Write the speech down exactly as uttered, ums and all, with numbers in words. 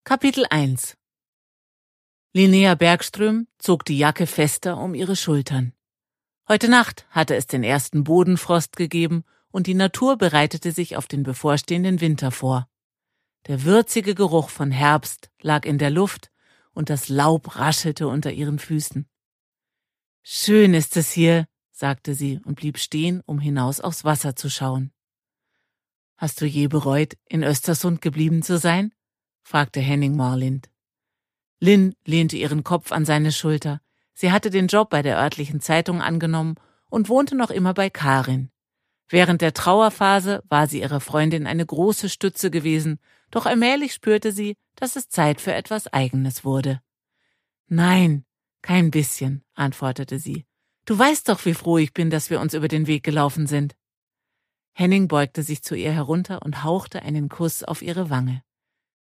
Kapitel eins. Linnea Bergström zog die Jacke fester um ihre Schultern. Heute Nacht hatte es den ersten Bodenfrost gegeben und die Natur bereitete sich auf den bevorstehenden Winter vor. Der würzige Geruch von Herbst lag in der Luft und das Laub raschelte unter ihren Füßen. »Schön ist es hier«, sagte sie und blieb stehen, um hinaus aufs Wasser zu schauen. »Hast du je bereut, in Östersund geblieben zu sein?« fragte Henning Marlind. Linn lehnte ihren Kopf an seine Schulter. Sie hatte den Job bei der örtlichen Zeitung angenommen und wohnte noch immer bei Karin. Während der Trauerphase war sie ihrer Freundin eine große Stütze gewesen, doch allmählich spürte sie, dass es Zeit für etwas Eigenes wurde. »Nein, kein bisschen«, antwortete sie. »Du weißt doch, wie froh ich bin, dass wir uns über den Weg gelaufen sind.« Henning beugte sich zu ihr herunter und hauchte einen Kuss auf ihre Wange.